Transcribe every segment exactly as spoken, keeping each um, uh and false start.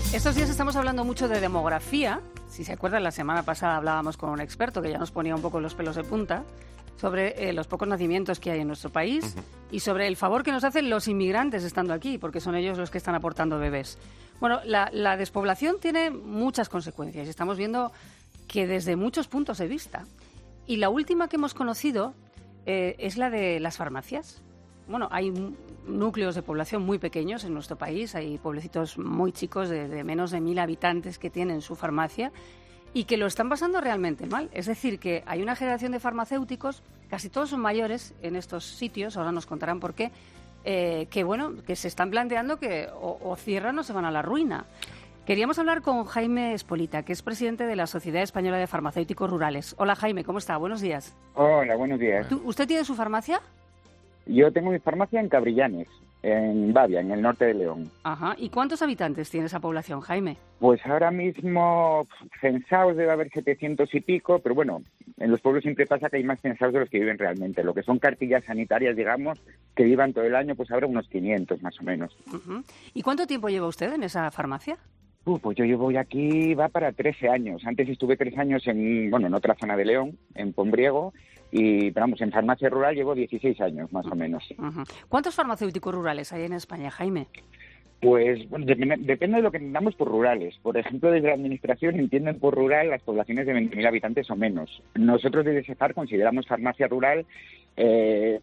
Estos días estamos hablando mucho de demografía. Si se acuerdan, la semana pasada hablábamos con un experto que ya nos ponía un poco los pelos de punta sobre eh, los pocos nacimientos que hay en nuestro país uh-huh. y sobre el favor que nos hacen los inmigrantes estando aquí, porque son ellos los que están aportando bebés. Bueno, la, la despoblación tiene muchas consecuencias y estamos viendo que desde muchos puntos de vista. Y la última que hemos conocido eh, es la de las farmacias. Bueno, hay núcleos de población muy pequeños en nuestro país, hay pueblecitos muy chicos de, de menos de mil habitantes que tienen su farmacia y que lo están pasando realmente mal. Es decir, que hay una generación de farmacéuticos, casi todos son mayores en estos sitios, ahora nos contarán por qué, eh, que bueno, que se están planteando que o, o cierran o se van a la ruina. Queríamos hablar con Jaime Espolita, que es presidente de la Sociedad Española de Farmacéuticos Rurales. Hola Jaime, ¿cómo está? Buenos días. Hola, buenos días. ¿Tú, ¿Usted tiene su farmacia? Yo tengo mi farmacia en Cabrillanes, en Bavia, en el norte de León. Ajá. ¿Y cuántos habitantes tiene esa población, Jaime? Pues ahora mismo censados debe haber setecientos y pico, pero bueno, en los pueblos siempre pasa que hay más censados de los que viven realmente. Lo que son cartillas sanitarias, digamos, que vivan todo el año, pues habrá unos quinientos más o menos. Uh-huh. ¿Y cuánto tiempo lleva usted en esa farmacia? Uh, pues yo llevo aquí, va para trece años. Antes estuve tres años en, bueno, en otra zona de León, en Pombriego, y, pero vamos, en farmacia rural llevo dieciséis años, más o menos. Uh-huh. ¿Cuántos farmacéuticos rurales hay en España, Jaime? Pues bueno, depende, depende de lo que entendamos por rurales. Por ejemplo, desde la Administración entienden por rural las poblaciones de veinte mil habitantes o menos. Nosotros desde SEFAR consideramos farmacia rural, eh,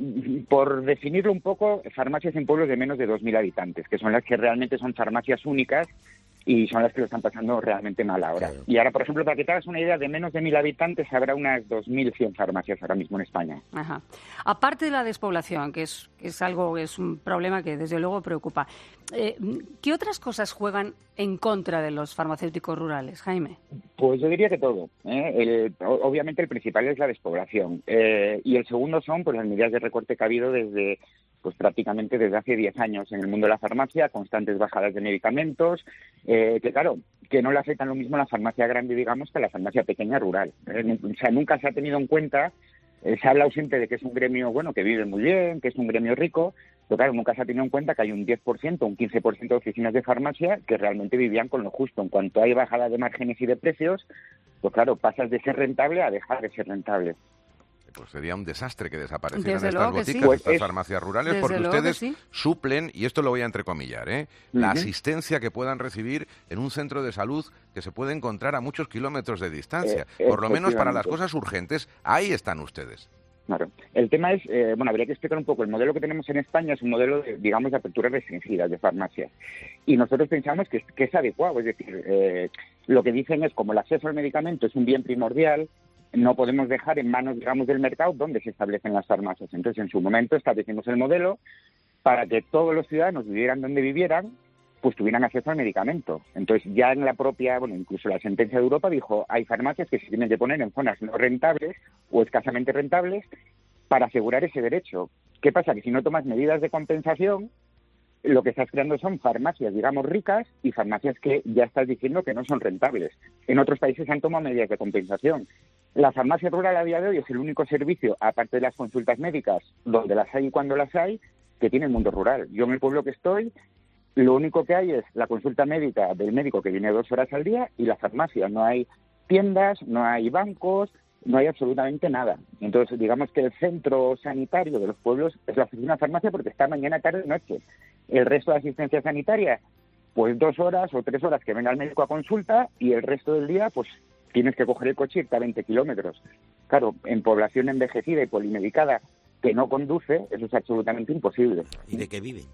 por definirlo un poco, farmacias en pueblos de menos de dos mil habitantes, que son las que realmente son farmacias únicas y son las que lo están pasando realmente mal ahora. Claro. Y ahora, por ejemplo, para que te hagas una idea, de menos de mil habitantes habrá unas dos mil cien farmacias ahora mismo en España. Ajá. Aparte de la despoblación, que es, es algo, es un problema que desde luego preocupa, eh, ¿qué otras cosas juegan en contra de los farmacéuticos rurales, Jaime? Pues yo diría que todo. ¿eh? El, obviamente el principal es la despoblación. Eh, y el segundo son pues las medidas de recorte que ha habido desde pues prácticamente desde hace diez años en el mundo de la farmacia, constantes bajadas de medicamentos, eh, que claro, que no le afectan lo mismo a la farmacia grande, digamos, que a la farmacia pequeña rural. Eh, o sea, nunca se ha tenido en cuenta, eh, se ha hablado siempre de que es un gremio, bueno, que vive muy bien, que es un gremio rico, pero claro, nunca se ha tenido en cuenta que hay un diez por ciento, un quince por ciento de oficinas de farmacia que realmente vivían con lo justo. En cuanto hay bajada de márgenes y de precios, pues claro, pasas de ser rentable a dejar de ser rentable. Pues sería un desastre que desaparecieran Desde estas boticas, sí. pues estas es, farmacias rurales, porque ustedes sí. suplen, y esto lo voy a entrecomillar, ¿eh? Uh-huh. la asistencia que puedan recibir en un centro de salud que se puede encontrar a muchos kilómetros de distancia. Eh, Por lo menos para las cosas urgentes, ahí están ustedes. Claro. El tema es, eh, bueno, habría que explicar un poco. El modelo que tenemos en España es un modelo, de, digamos, de aperturas restringidas de farmacias. Y nosotros pensamos que, que es adecuado. Es decir, eh, lo que dicen es, como el acceso al medicamento es un bien primordial, no podemos dejar en manos, digamos, del mercado donde se establecen las farmacias. Entonces, en su momento establecimos el modelo para que todos los ciudadanos vivieran donde vivieran, pues tuvieran acceso al medicamento. Entonces, ya en la propia, bueno, incluso la sentencia de Europa dijo, hay farmacias que se tienen que poner en zonas no rentables o escasamente rentables para asegurar ese derecho. ¿Qué pasa? Que si no tomas medidas de compensación, lo que estás creando son farmacias, digamos, ricas y farmacias que ya estás diciendo que no son rentables. En otros países han tomado medidas de compensación. La farmacia rural a día de hoy es el único servicio, aparte de las consultas médicas, donde las hay y cuando las hay, que tiene el mundo rural. Yo en el pueblo que estoy, lo único que hay es la consulta médica del médico que viene dos horas al día y la farmacia. No hay tiendas, no hay bancos, no hay absolutamente nada. Entonces, digamos que el centro sanitario de los pueblos es la oficina farmacia porque está mañana, tarde y noche. El resto de asistencia sanitaria, pues dos horas o tres horas que venga el médico a consulta y el resto del día, pues tienes que coger el coche y irte a veinte kilómetros. Claro, en población envejecida y polimedicada que no conduce, eso es absolutamente imposible. ¿Y de qué viven?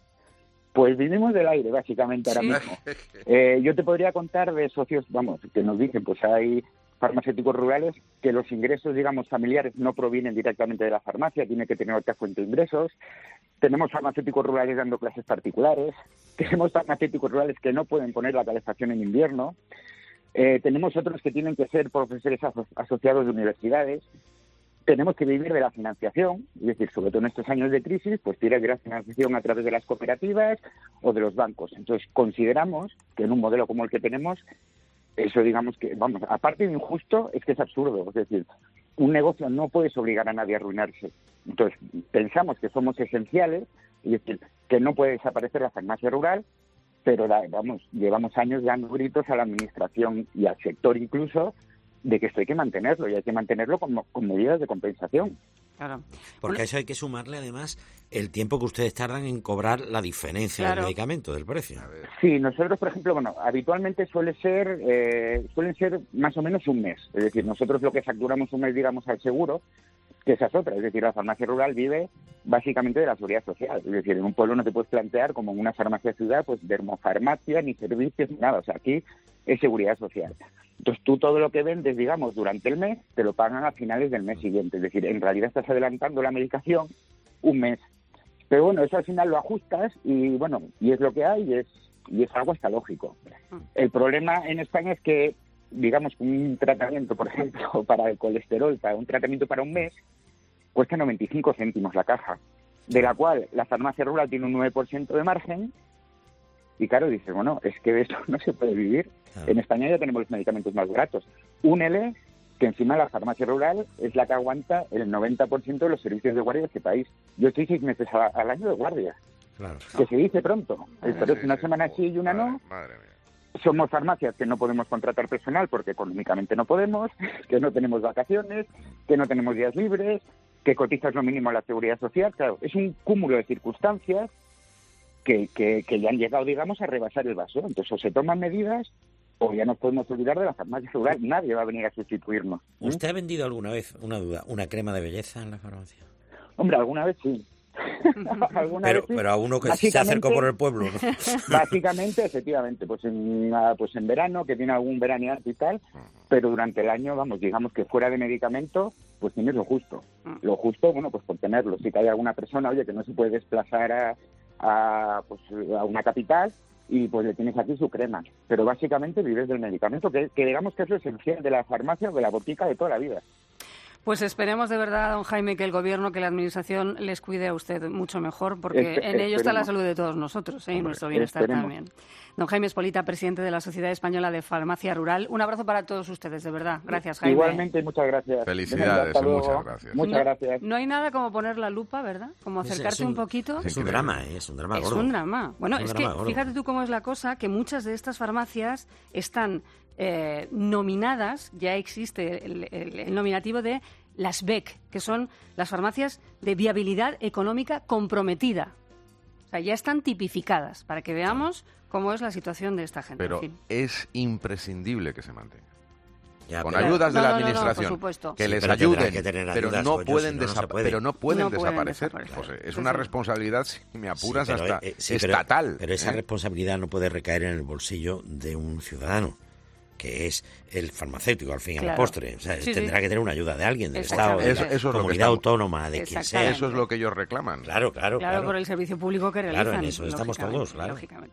Pues vivimos del aire, básicamente, ahora sí. mismo. Eh, yo te podría contar de socios, vamos, que nos dicen, pues hay farmacéuticos rurales que los ingresos, digamos, familiares no provienen directamente de la farmacia, tiene que tener otra fuente de ingresos. Tenemos farmacéuticos rurales dando clases particulares, tenemos farmacéuticos rurales que no pueden poner la calefacción en invierno, eh, tenemos otros que tienen que ser profesores aso- asociados de universidades. Tenemos que vivir de la financiación, es decir, sobre todo en estos años de crisis, pues tiene que ir a financiación a través de las cooperativas o de los bancos. Entonces, consideramos que en un modelo como el que tenemos, eso digamos que, vamos, aparte de injusto, es que es absurdo. Es decir, un negocio no puedes obligar a nadie a arruinarse. Entonces, pensamos que somos esenciales, es decir, que no puede desaparecer la farmacia rural, pero vamos, llevamos años dando gritos a la administración y al sector incluso de que esto hay que mantenerlo y hay que mantenerlo con, con medidas de compensación. Claro. Porque a eso hay que sumarle además el tiempo que ustedes tardan en cobrar la diferencia claro. del medicamento, del precio. Sí, nosotros, por ejemplo, bueno, habitualmente suele ser, eh, suelen ser más o menos un mes. Es decir, nosotros lo que facturamos un mes, digamos, al seguro, que esa es otra. Es decir, la farmacia rural vive básicamente de la seguridad social. Es decir, en un pueblo no te puedes plantear como en una farmacia ciudad, pues dermofarmacia, ni servicios, ni nada. O sea, aquí es seguridad social. Entonces, tú todo lo que vendes, digamos, durante el mes, te lo pagan a finales del mes siguiente. Es decir, en realidad estás adelantando la medicación un mes. Pero bueno, eso al final lo ajustas y, bueno, y es lo que hay y es, y es algo hasta lógico. El problema en España es que, digamos, un tratamiento, por ejemplo, para el colesterol, para un tratamiento para un mes, cuesta noventa y cinco céntimos la caja, de la cual la farmacia rural tiene un nueve por ciento de margen. Y claro, dice, bueno, es que de eso no se puede vivir. Claro. En España ya tenemos los medicamentos más baratos. Únele que encima la farmacia rural es la que aguanta el noventa por ciento de los servicios de guardia de este país. Yo estoy seis meses a, al año de guardia, claro. que se dice pronto. Pero es una semana sí y una no. Madre mía. Somos farmacias que no podemos contratar personal porque económicamente no podemos, que no tenemos vacaciones, que no tenemos días libres, que cotizas lo mínimo a la seguridad social. Claro, es un cúmulo de circunstancias Que, que, que ya han llegado, digamos, a rebasar el vaso. Entonces, o se toman medidas o ya nos podemos olvidar de la farmacia rural. Nadie va a venir a sustituirnos. ¿eh? ¿Usted ha vendido alguna vez, una duda, una crema de belleza en la farmacia? Hombre, alguna vez sí. ¿Alguna pero, vez sí? Pero a uno que se acercó por el pueblo, ¿no? Básicamente, efectivamente, pues en, pues en verano, que tiene algún veraneante y tal, pero durante el año, vamos, digamos que fuera de medicamento, pues tienes lo justo. Lo justo, bueno, pues por tenerlo. Si que hay alguna persona, oye, que no se puede desplazar a... A, pues, a una capital y pues le tienes aquí su crema. Pero básicamente vives del medicamento, que, que digamos que es lo esencial de la farmacia o de la botica de toda la vida. Pues esperemos de verdad, don Jaime, que el Gobierno, que la Administración les cuide a usted mucho mejor, porque Espe- en ello está la salud de todos nosotros, ¿eh? y nuestro bienestar esperemos. También. Don Jaime Espolita, presidente de la Sociedad Española de Farmacia Rural. Un abrazo para todos ustedes, de verdad. Gracias, Jaime. Igualmente, muchas gracias. Felicidades, muchas gracias. Muchas no, gracias. No hay nada como poner la lupa, ¿verdad? Como acercarte es un, un poquito. Es un drama, ¿eh? es un drama gordo. Es un drama. Bueno, es, es es que gordo. Fíjate tú cómo es la cosa, que muchas de estas farmacias están eh, nominadas, ya existe el, el, el nominativo de las B E C, que son las farmacias de viabilidad económica comprometida. O sea, ya están tipificadas para que veamos cómo es la situación de esta gente. Pero en fin. es imprescindible que se mantenga. Ya, con pero, ayudas de no, la no, no, administración, no, que sí, les pero ayuden, que tener pero, ayudas, no coño, pueden si no, no desapa- puede. pero no pueden no desaparecer. Pueden desaparecer. José, es sí, una sí. responsabilidad, si me apuras, sí, pero, hasta eh, sí, estatal. Pero, pero esa ¿eh? responsabilidad no puede recaer en el bolsillo de un ciudadano, que es el farmacéutico, al fin y claro. al postre. O sea, sí, tendrá sí. que tener una ayuda de alguien, del Estado, de eso, eso la comunidad estamos, autónoma, de quien sea. Eso es lo que ellos reclaman. Claro, claro, Claro, claro. por el servicio público que realizan. Claro, en eso estamos todos, claro. Lógicamente.